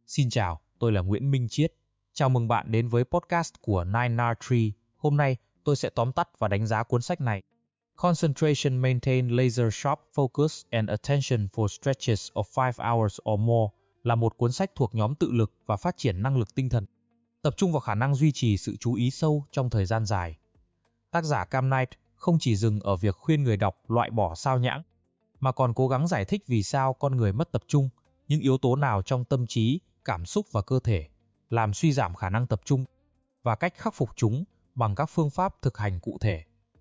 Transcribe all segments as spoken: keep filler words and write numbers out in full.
Xin chào, tôi là Nguyễn Minh Chiết. Chào mừng bạn đến với podcast của nine R Tree. Hôm nay, tôi sẽ tóm tắt và đánh giá cuốn sách này. Concentration Maintain Laser Sharp Focus and Attention for Stretches of five hours or more là một cuốn sách thuộc nhóm tự lực và phát triển năng lực tinh thần, tập trung vào khả năng duy trì sự chú ý sâu trong thời gian dài. Tác giả Cam Knight không chỉ dừng ở việc khuyên người đọc loại bỏ sao nhãng, mà còn cố gắng giải thích vì sao con người mất tập trung, những yếu tố nào trong tâm trí, cảm xúc và cơ thể làm suy giảm khả năng tập trung và cách khắc phục chúng bằng các phương pháp thực hành cụ thể.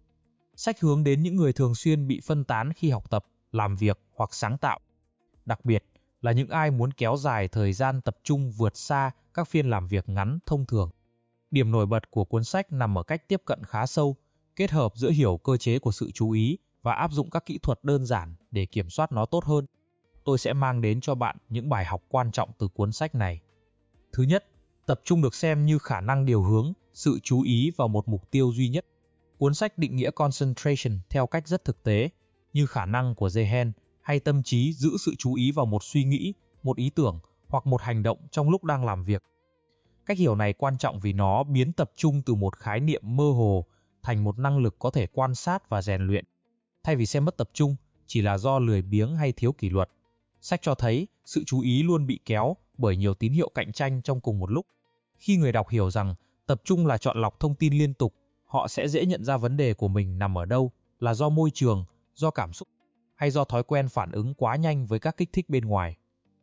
Sách hướng đến những người thường xuyên bị phân tán khi học tập, làm việc hoặc sáng tạo, đặc biệt là những ai muốn kéo dài thời gian tập trung vượt xa các phiên làm việc ngắn thông thường. Điểm nổi bật của cuốn sách nằm ở cách tiếp cận khá sâu, kết hợp giữa hiểu cơ chế của sự chú ý và áp dụng các kỹ thuật đơn giản để kiểm soát nó tốt hơn. Tôi sẽ mang đến cho bạn những bài học quan trọng từ cuốn sách này. Thứ nhất, tập trung được xem như khả năng điều hướng sự chú ý vào một mục tiêu duy nhất. Cuốn sách định nghĩa concentration theo cách rất thực tế, như khả năng của Ziehen hay tâm trí giữ sự chú ý vào một suy nghĩ, một ý tưởng hoặc một hành động trong lúc đang làm việc. Cách hiểu này quan trọng vì nó biến tập trung từ một khái niệm mơ hồ thành một năng lực có thể quan sát và rèn luyện. Thay vì xem mất tập trung chỉ là do lười biếng hay thiếu kỷ luật, sách cho thấy sự chú ý luôn bị kéo bởi nhiều tín hiệu cạnh tranh trong cùng một lúc. Khi người đọc hiểu rằng tập trung là chọn lọc thông tin liên tục, họ sẽ dễ nhận ra vấn đề của mình nằm ở đâu, là do môi trường, do cảm xúc, hay do thói quen phản ứng quá nhanh với các kích thích bên ngoài.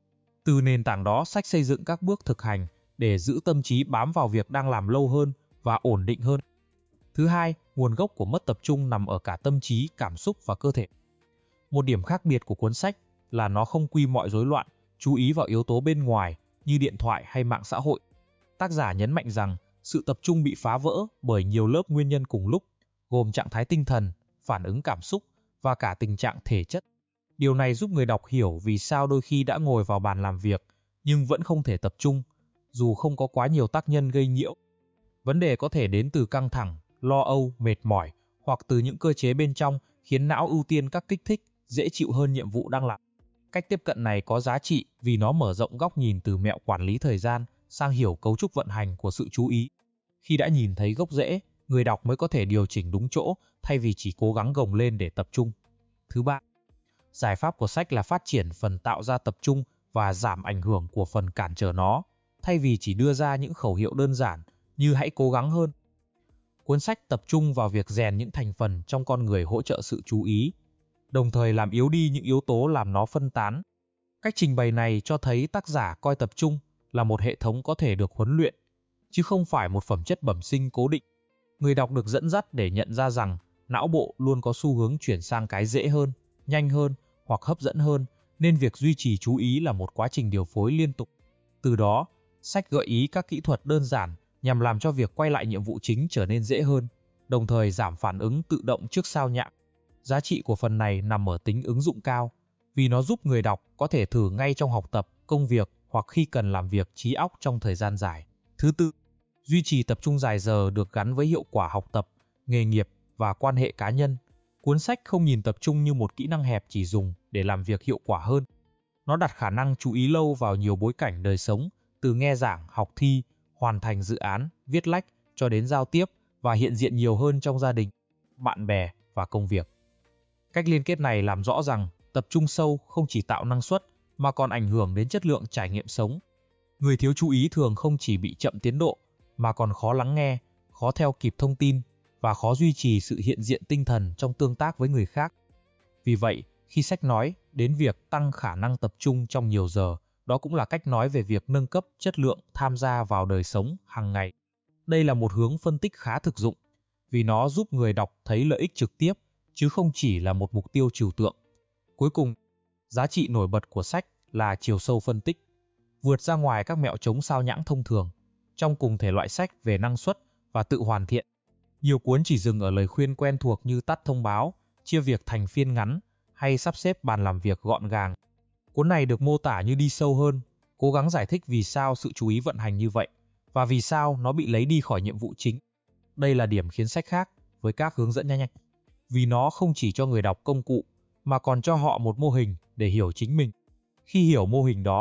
Từ nền tảng đó, sách xây dựng các bước thực hành để giữ tâm trí bám vào việc đang làm lâu hơn và ổn định hơn. Thứ hai, nguồn gốc của mất tập trung nằm ở cả tâm trí, cảm xúc và cơ thể. Một điểm khác biệt của cuốn sách là nó không quy mọi rối loạn, chú ý vào yếu tố bên ngoài như điện thoại hay mạng xã hội. Tác giả nhấn mạnh rằng sự tập trung bị phá vỡ bởi nhiều lớp nguyên nhân cùng lúc, gồm trạng thái tinh thần, phản ứng cảm xúc và cả tình trạng thể chất. Điều này giúp người đọc hiểu vì sao đôi khi đã ngồi vào bàn làm việc nhưng vẫn không thể tập trung, dù không có quá nhiều tác nhân gây nhiễu. Vấn đề có thể đến từ căng thẳng, lo âu, mệt mỏi hoặc từ những cơ chế bên trong khiến não ưu tiên các kích thích dễ chịu hơn nhiệm vụ đang làm. Cách tiếp cận này có giá trị vì nó mở rộng góc nhìn từ mẹo quản lý thời gian sang hiểu cấu trúc vận hành của sự chú ý. Khi đã nhìn thấy gốc rễ, người đọc mới có thể điều chỉnh đúng chỗ thay vì chỉ cố gắng gồng lên để tập trung. Thứ ba, giải pháp của sách là phát triển phần tạo ra tập trung và giảm ảnh hưởng của phần cản trở nó, thay vì chỉ đưa ra những khẩu hiệu đơn giản như hãy cố gắng hơn. Cuốn sách tập trung vào việc rèn những thành phần trong con người hỗ trợ sự chú ý, đồng thời làm yếu đi những yếu tố làm nó phân tán. Cách trình bày này cho thấy tác giả coi tập trung là một hệ thống có thể được huấn luyện, chứ không phải một phẩm chất bẩm sinh cố định. Người đọc được dẫn dắt để nhận ra rằng não bộ luôn có xu hướng chuyển sang cái dễ hơn, nhanh hơn hoặc hấp dẫn hơn, nên việc duy trì chú ý là một quá trình điều phối liên tục. Từ đó, sách gợi ý các kỹ thuật đơn giản nhằm làm cho việc quay lại nhiệm vụ chính trở nên dễ hơn, đồng thời giảm phản ứng tự động trước sao nhãng. Giá trị của phần này nằm ở tính ứng dụng cao, vì nó giúp người đọc có thể thử ngay trong học tập, công việc hoặc khi cần làm việc trí óc trong thời gian dài. Thứ tư, duy trì tập trung dài giờ được gắn với hiệu quả học tập, nghề nghiệp và quan hệ cá nhân. Cuốn sách không nhìn tập trung như một kỹ năng hẹp chỉ dùng để làm việc hiệu quả hơn. Nó đặt khả năng chú ý lâu vào nhiều bối cảnh đời sống, từ nghe giảng, học thi, hoàn thành dự án, viết lách cho đến giao tiếp và hiện diện nhiều hơn trong gia đình, bạn bè và công việc. Cách liên kết này làm rõ rằng tập trung sâu không chỉ tạo năng suất mà còn ảnh hưởng đến chất lượng trải nghiệm sống. Người thiếu chú ý thường không chỉ bị chậm tiến độ mà còn khó lắng nghe, khó theo kịp thông tin và khó duy trì sự hiện diện tinh thần trong tương tác với người khác. Vì vậy, khi sách nói đến việc tăng khả năng tập trung trong nhiều giờ, đó cũng là cách nói về việc nâng cấp chất lượng tham gia vào đời sống hàng ngày. Đây là một hướng phân tích khá thực dụng, vì nó giúp người đọc thấy lợi ích trực tiếp, chứ không chỉ là một mục tiêu trừu tượng. Cuối cùng, giá trị nổi bật của sách là chiều sâu phân tích, vượt ra ngoài các mẹo chống sao nhãng thông thường. Trong cùng thể loại sách về năng suất và tự hoàn thiện, nhiều cuốn chỉ dừng ở lời khuyên quen thuộc như tắt thông báo, chia việc thành phiên ngắn hay sắp xếp bàn làm việc gọn gàng. Cuốn này được mô tả như đi sâu hơn, cố gắng giải thích vì sao sự chú ý vận hành như vậy và vì sao nó bị lấy đi khỏi nhiệm vụ chính. Đây là điểm khiến sách khác với các hướng dẫn nhanh nhanh, vì nó không chỉ cho người đọc công cụ mà còn cho họ một mô hình để hiểu chính mình. Khi hiểu mô hình đó,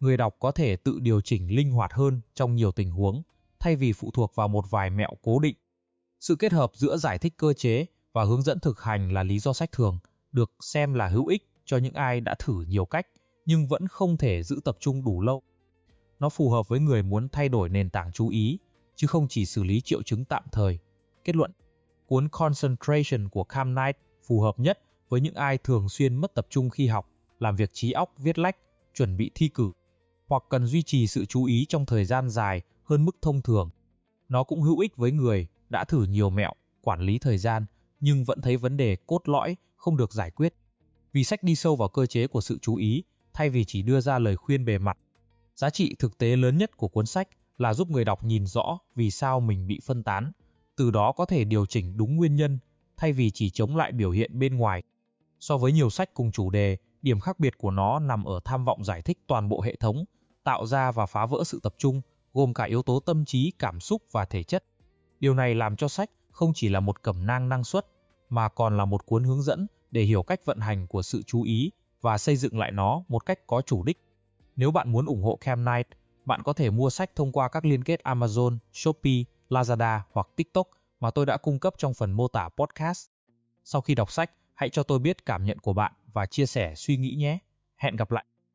Người đọc có thể tự điều chỉnh linh hoạt hơn trong nhiều tình huống, thay vì phụ thuộc vào một vài mẹo cố định. Sự kết hợp giữa giải thích cơ chế và hướng dẫn thực hành là lý do sách thường được xem là hữu ích cho những ai đã thử nhiều cách nhưng vẫn không thể giữ tập trung đủ lâu. Nó phù hợp với người muốn thay đổi nền tảng chú ý, chứ không chỉ xử lý triệu chứng tạm thời. Kết luận, cuốn Concentration của Cam Knight phù hợp nhất với những ai thường xuyên mất tập trung khi học, làm việc trí óc viết lách, chuẩn bị thi cử, hoặc cần duy trì sự chú ý trong thời gian dài hơn mức thông thường. Nó cũng hữu ích với người đã thử nhiều mẹo quản lý thời gian nhưng vẫn thấy vấn đề cốt lõi không được giải quyết. Vì sách đi sâu vào cơ chế của sự chú ý thay vì chỉ đưa ra lời khuyên bề mặt. Giá trị thực tế lớn nhất của cuốn sách là giúp người đọc nhìn rõ vì sao mình bị phân tán, từ đó có thể điều chỉnh đúng nguyên nhân thay vì chỉ chống lại biểu hiện bên ngoài. So với nhiều sách cùng chủ đề, điểm khác biệt của nó nằm ở tham vọng giải thích toàn bộ hệ thống, tạo ra và phá vỡ sự tập trung, gồm cả yếu tố tâm trí, cảm xúc và thể chất. Điều này làm cho sách không chỉ là một cẩm nang năng suất, mà còn là một cuốn hướng dẫn để hiểu cách vận hành của sự chú ý và xây dựng lại nó một cách có chủ đích. Nếu bạn muốn ủng hộ Cam Knight, bạn có thể mua sách thông qua các liên kết Amazon, Shopee, Lazada hoặc TikTok mà tôi đã cung cấp trong phần mô tả podcast. Sau khi đọc sách, hãy cho tôi biết cảm nhận của bạn và chia sẻ suy nghĩ nhé. Hẹn gặp lại!